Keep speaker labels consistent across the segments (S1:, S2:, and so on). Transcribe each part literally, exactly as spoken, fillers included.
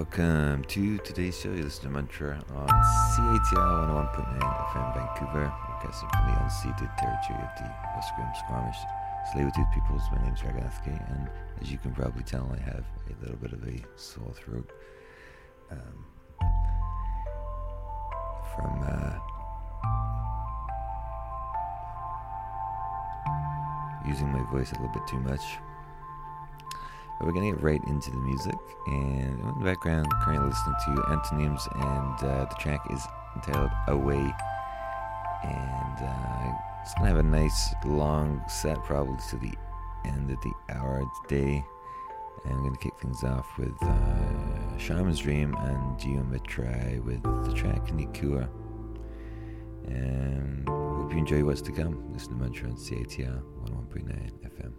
S1: welcome to today's show. You listen to Mantra on C A T R one oh one point nine F M Vancouver, broadcasting from the unceded territory of the Musqueam, Squamish, Tsleil-Waututh peoples. My name is Raganathke, and as you can probably tell, I have a little bit of a sore throat um, from uh, using my voice a little bit too much. But we're going to get right into the music, and in the background, currently listening to Antonyms, and uh, the track is entitled Away, and uh, it's going to have a nice long set probably to the end of the hour today, and I'm going to kick things off with uh, Shaman's Dream and Geometry with the track Nikua, and hope you enjoy what's to come. Listen to Mantra on C A T R one oh one point nine F M.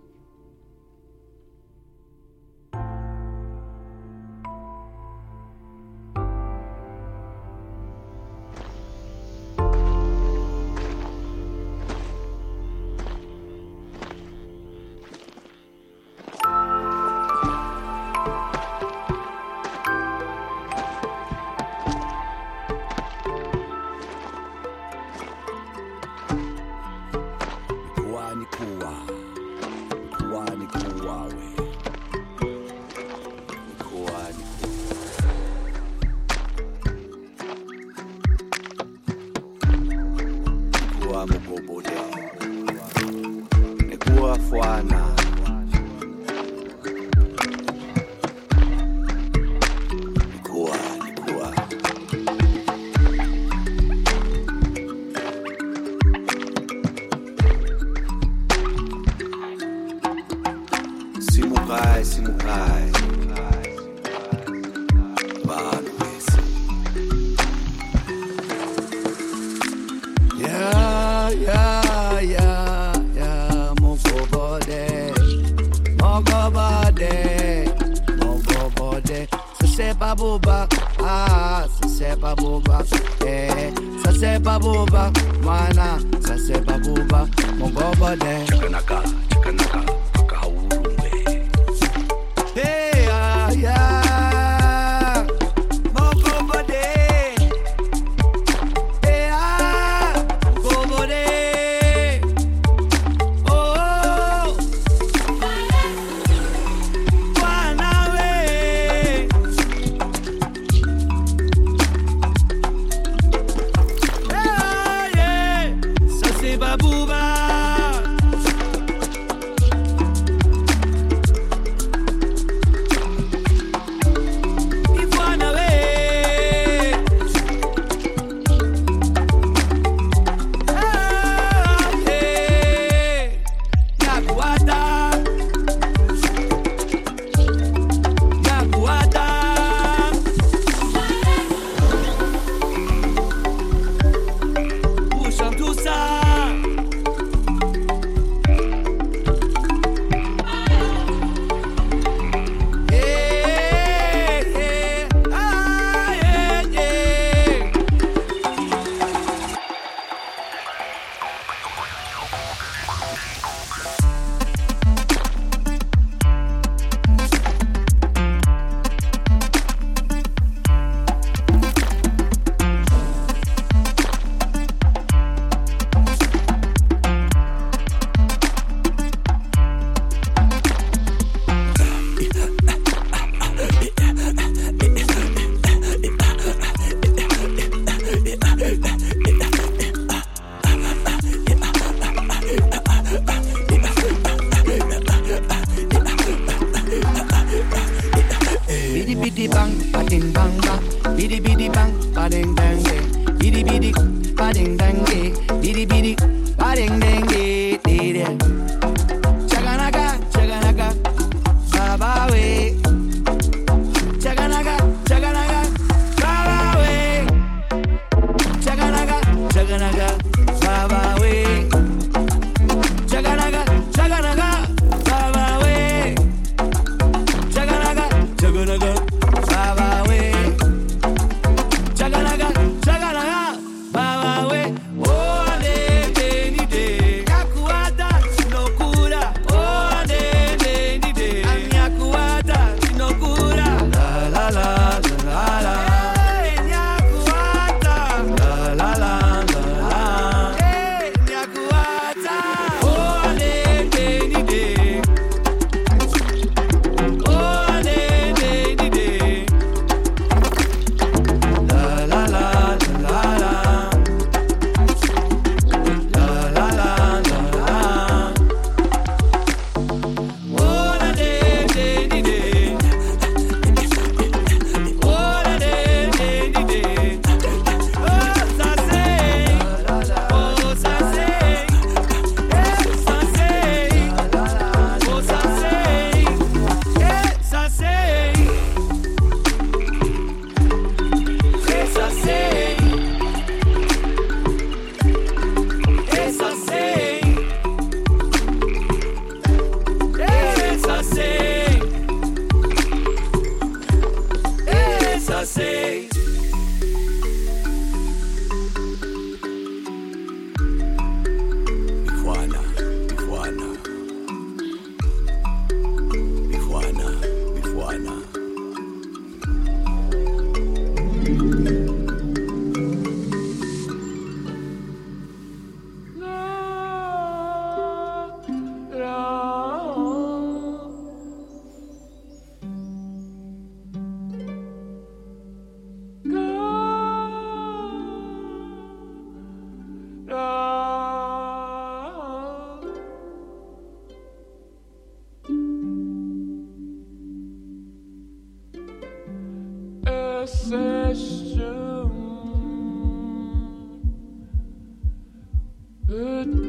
S2: Baba we, oh, de, de, de, Kakuata,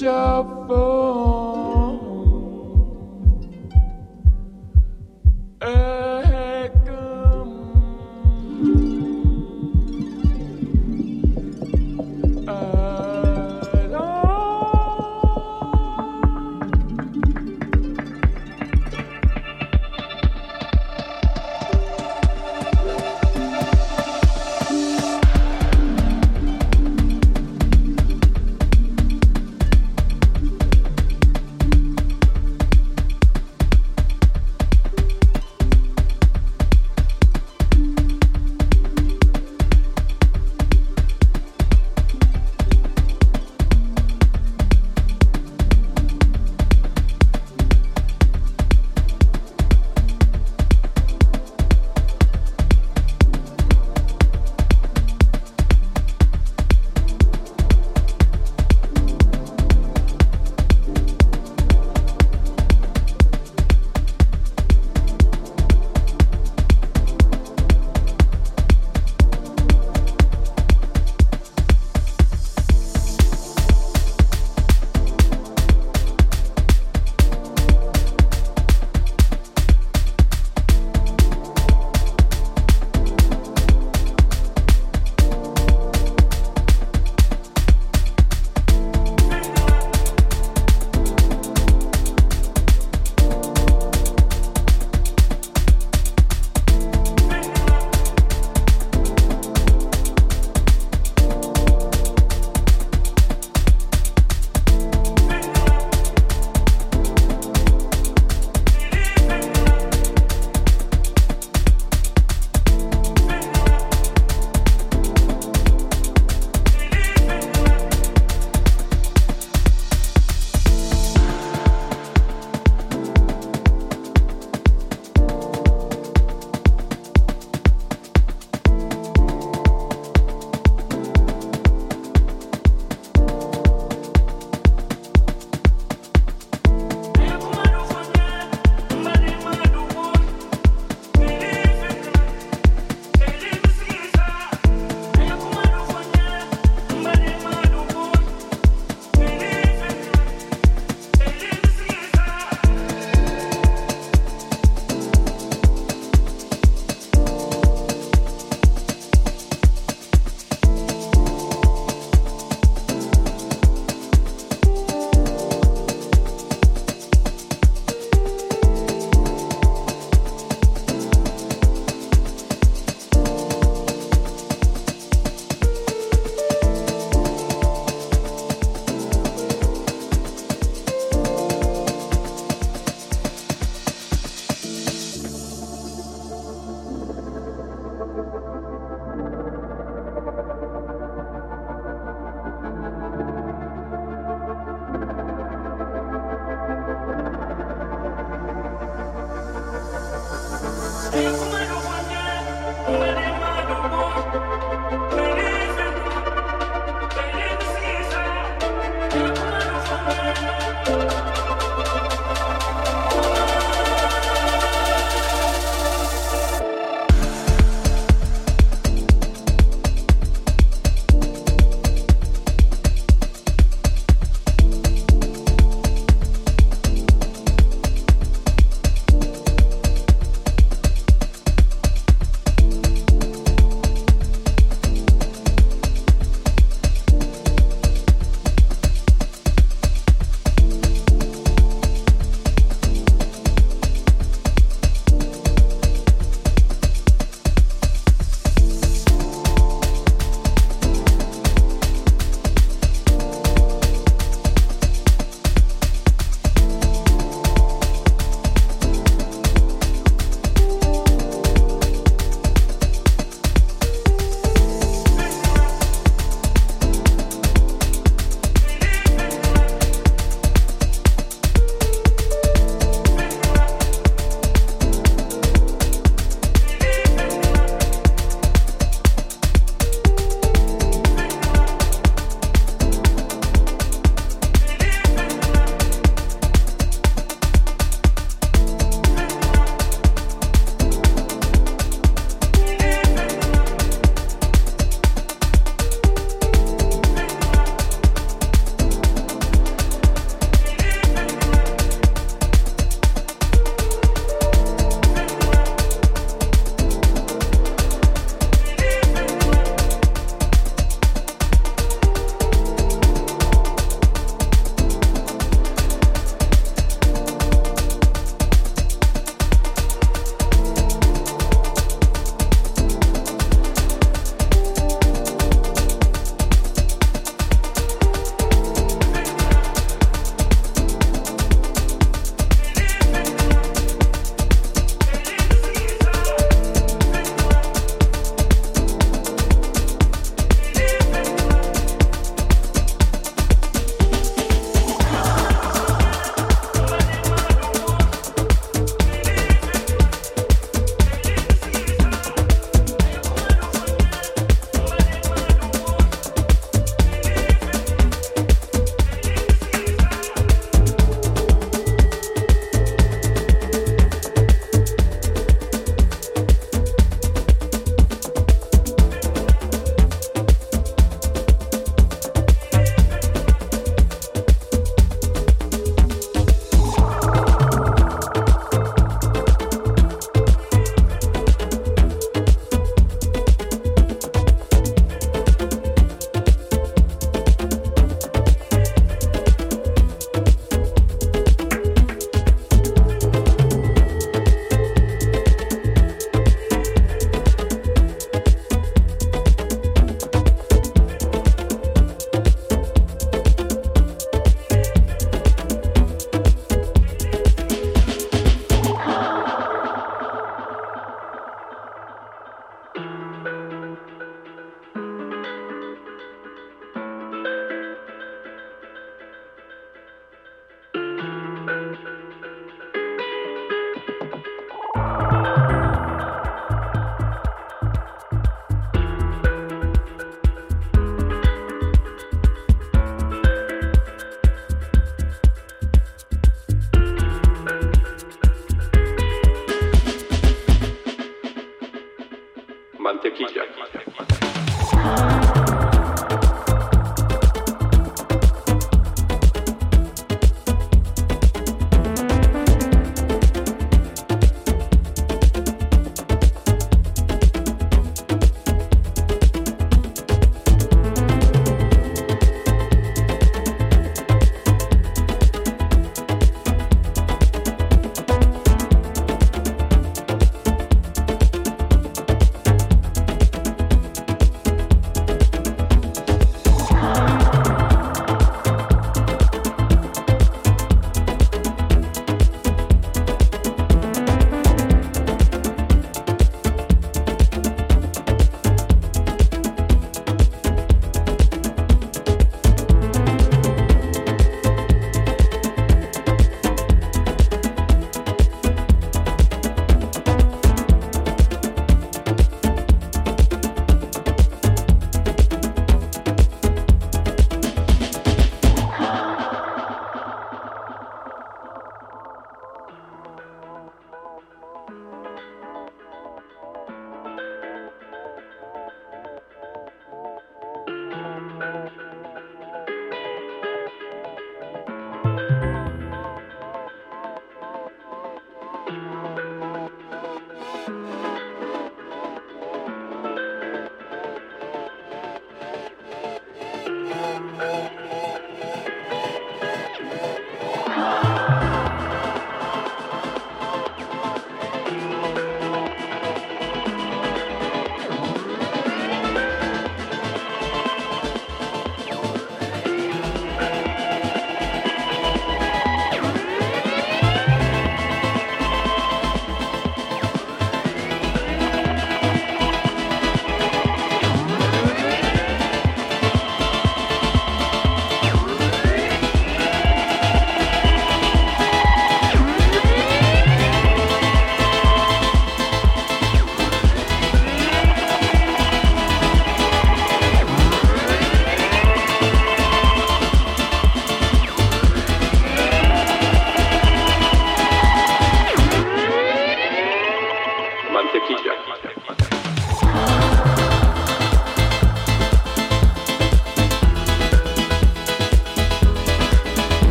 S2: your phone. Hey, come. I don't.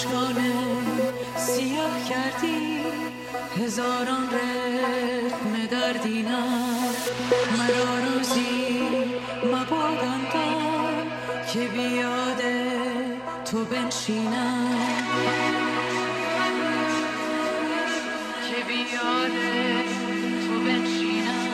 S3: اشکانه سیاه کردی هزاران رقم در دینم مرا روزی مبادندم که بیاده تو بنشینم که بیاده تو بنشینم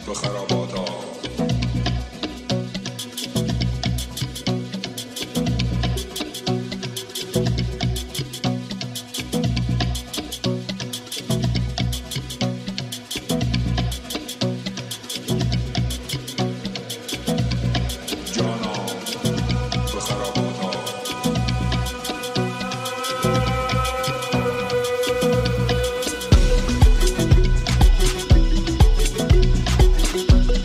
S4: به خرابات ها.
S3: Thank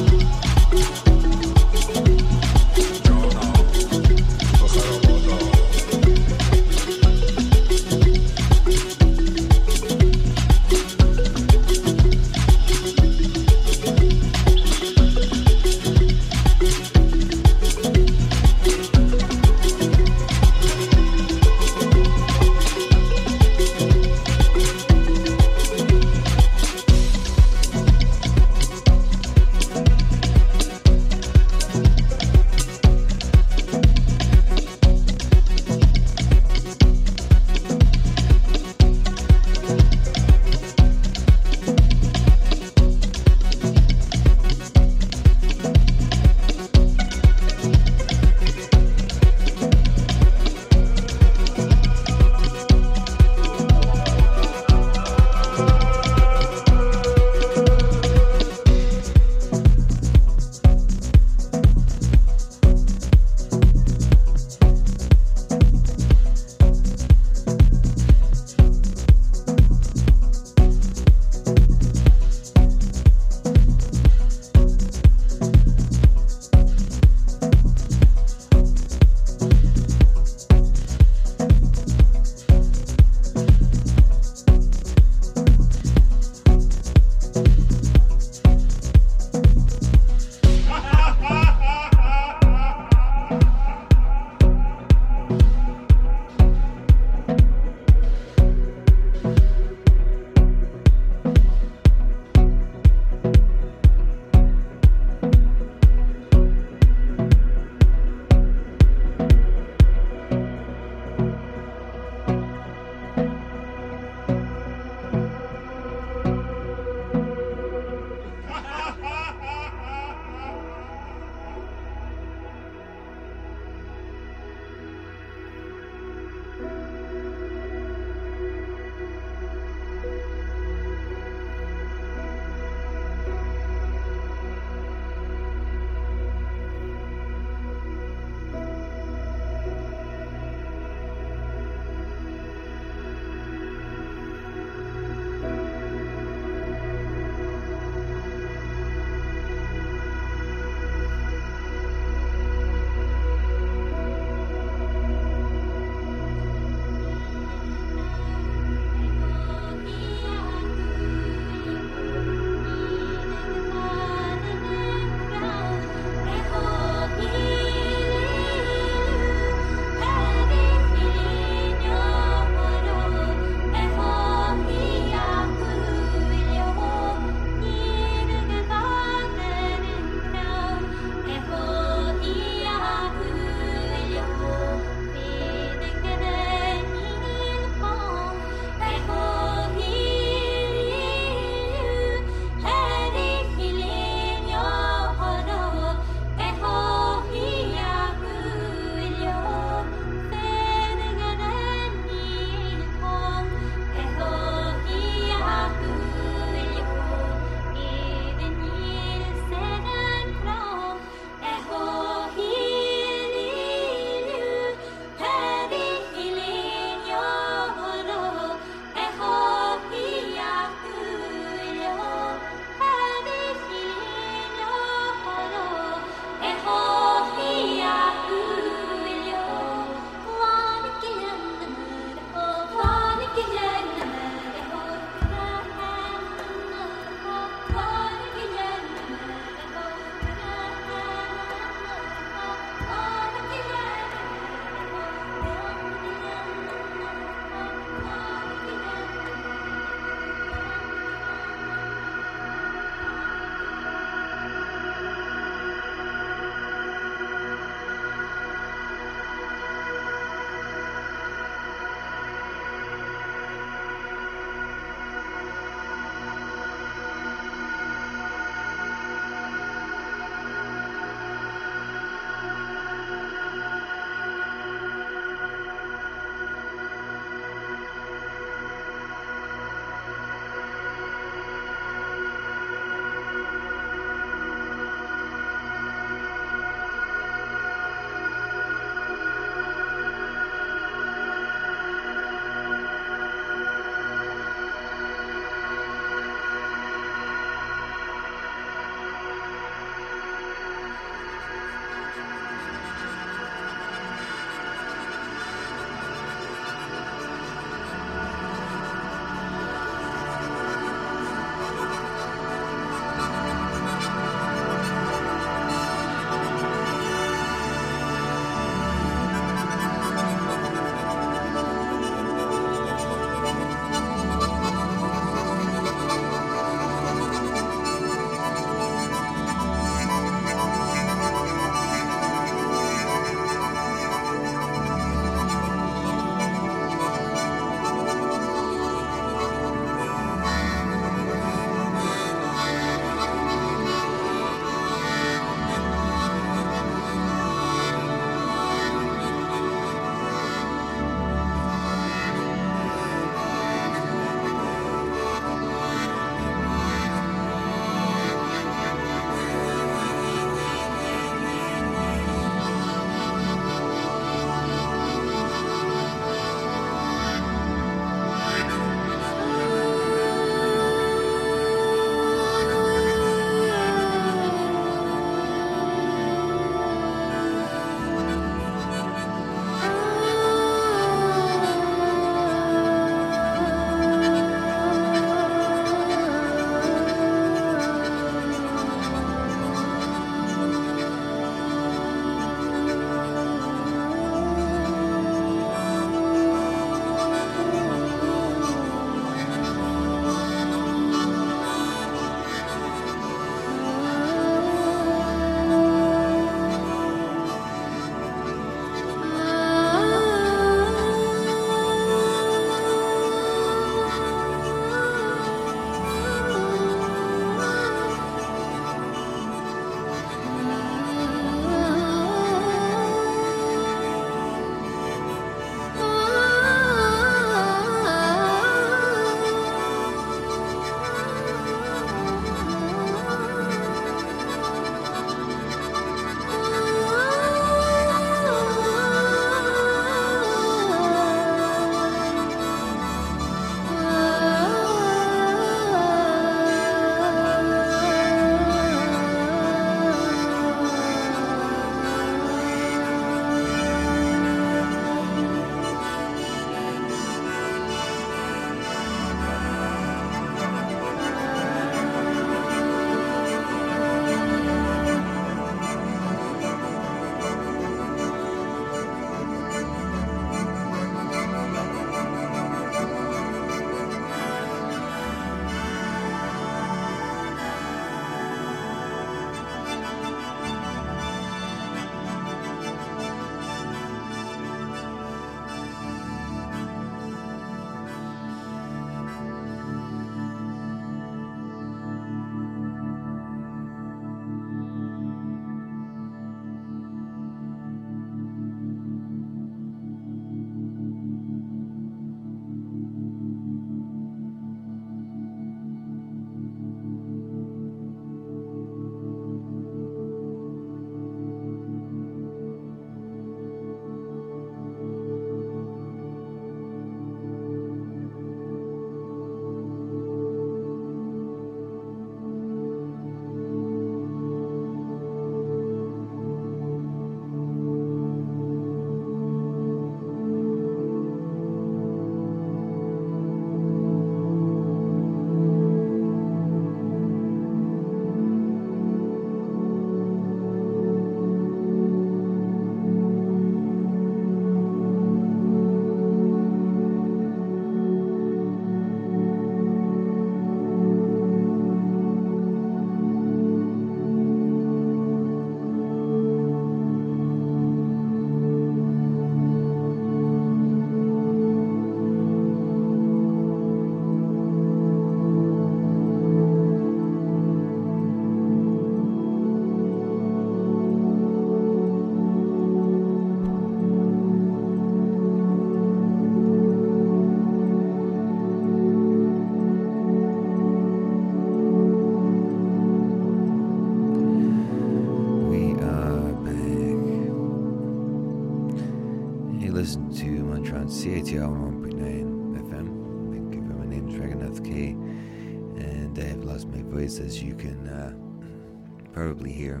S1: on C A T L one point nine F M, Vancouver. My name is Raghunath K, and I have lost my voice, as you can uh, probably hear.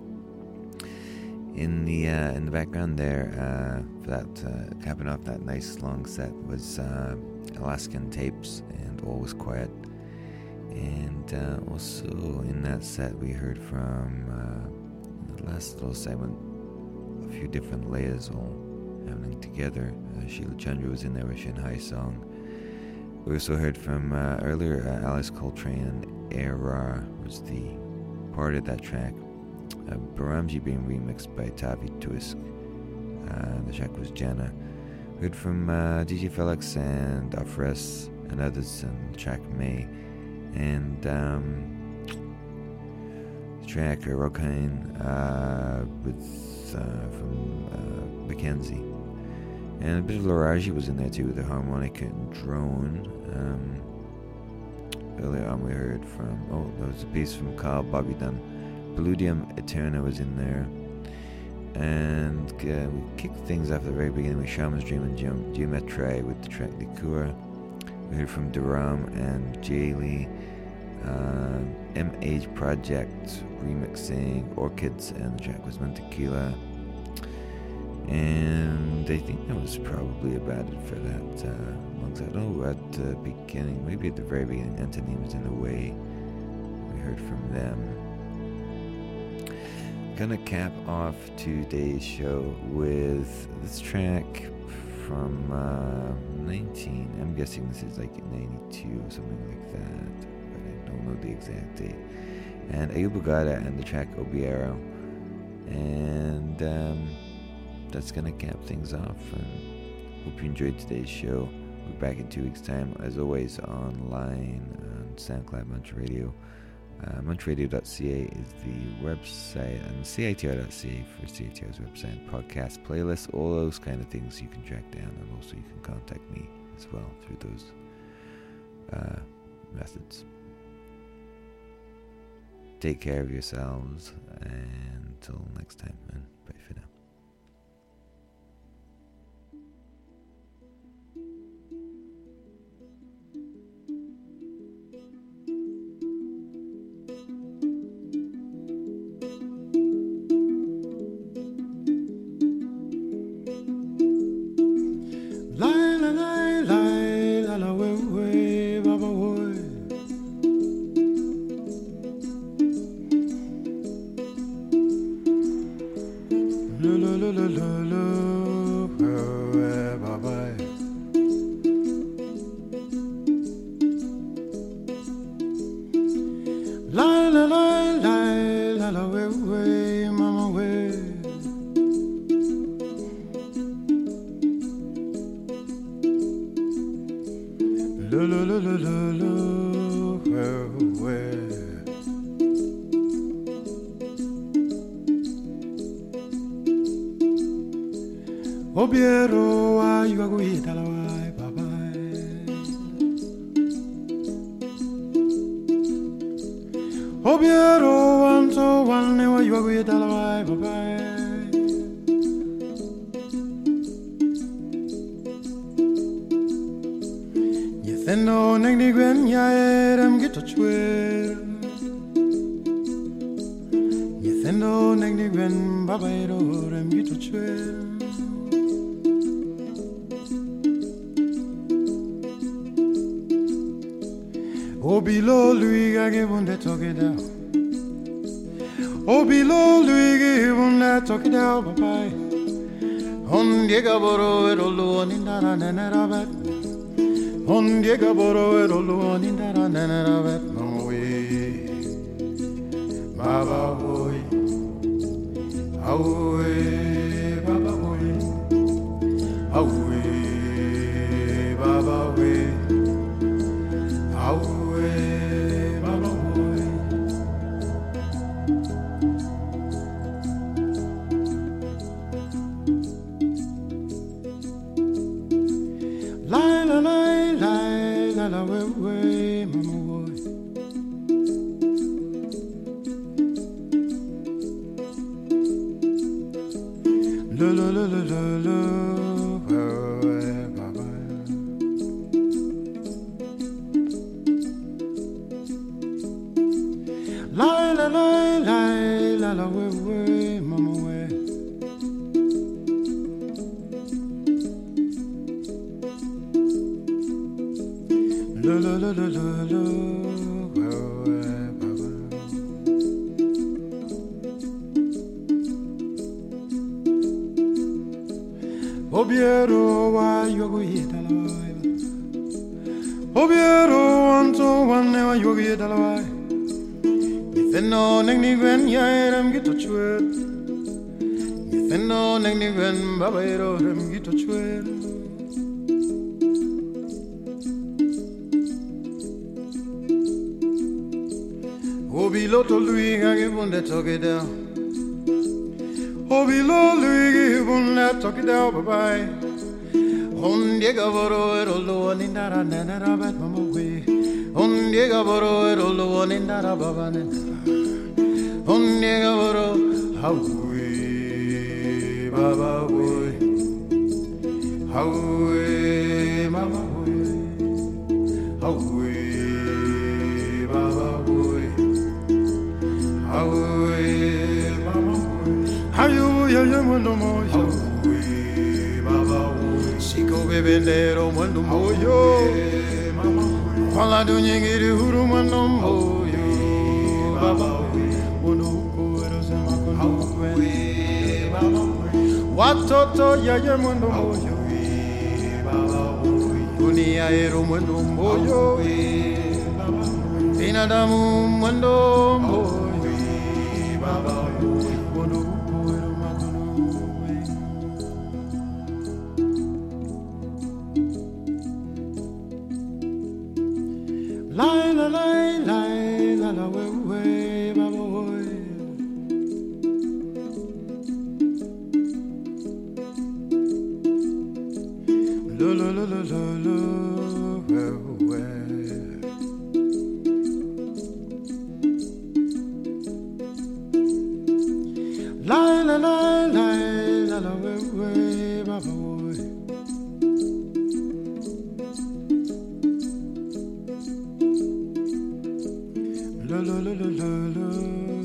S1: In the uh, in the background there, uh, for that uh, capping off that nice long set was uh, Alaskan Tapes and All Was Quiet. And uh, also in that set we heard from uh, the last little segment a few different layers all happening together. Uh, Sheila Chandra was in there with Shanghai Song. We also heard from uh, earlier uh, Alice Coltrane, and Era was the part of that track. Uh, Baramji being remixed by Tavi Tuisk. Uh, the track was Jana. We heard from uh, D J Felix and Afres and others, and the track May. And um, the track uh, Rokine uh, with uh, from uh, Mackenzie. And a bit of Laraji was in there too, with the harmonica and drone. Um, earlier on we heard from, oh, there was a piece from Carl Bobby Dunn. Paludium Eterna was in there. And uh, we kicked things off at the very beginning with Shaman's Dream and Geom- Geometry with the track Likura. We heard from Duram and Jaylee. Uh, M H Project remixing Orchids, and the track was Mantequila. And I think that was probably about it for that uh, long set. Oh, at the beginning, maybe at the very beginning, Antonyms in the Way. We heard from them. Gonna cap off today's show with this track from uh, nineteen. I'm guessing this is like ninety-two or something like that, but I don't know the exact date. And Ayuba Gada and the track Obiero. And um, that's gonna cap things off. And hope you enjoyed today's show. We'll be back in two weeks' time, as always, online on SoundCloud, Munch Radio. Uh, munch radio dot c a is the website, and c a t r dot c a for C A T R's website, podcast, playlists, all those kind of things you can track down, and also you can contact me as well through those uh, methods. Take care of yourselves, and until next time, and bye for now.
S2: Obiero ayuaguita la wai babai. Obiero anto walne wa ayuaguita la wai babai. Yetheno negni gwen ya erem gito chwer. Yetheno negni gwen babai ro rem gito chwer. Obilo lui gage bunde toke da. Obilo lui gage bunde toke da papai. On diega boro erolo nindara nenera bet. On diega boro erolo nindara nenera bet. Mawe, baba boy, awe, baba boy, awe, baba boy, awe. Lo lo lo lo lo lo la la la la we we mama we. La la la la la la we we baba. Obiero wa yogu yedalai. Obiero anto wane wa yogu yedalai. Nitheno neng ni gwen ya rem gito chwe. Nitheno neng ni gwen baba ero rem gito chwe. Obi loto lui gange bunde toke down. Obi lo lui gange bunde toke down bye bye. Onde gavoro ero lo nindara nana bat mama we. Onde gavoro ero lo nindara baba nana. Onde gavoro hawe baba we. Hawe mama we. Hawe baba we. Hawe mama we. Hayu ya ya mundo moyo. Hawe baba we. Siko bebendero mundo moyo. Fala do nyingiri huru mundo moyo. Baba we. Mundo kuero sema kondo we. Baba we. Watoto ya ya mundo moyo. Baba we. Dunia ero mundo moyo. Binadamu mundo moyo. Baba we. Mundo kuero makondo we. La la la la la la we we baba we. La la la la la la we we. La la la la la la we we baba we. La la la la la la.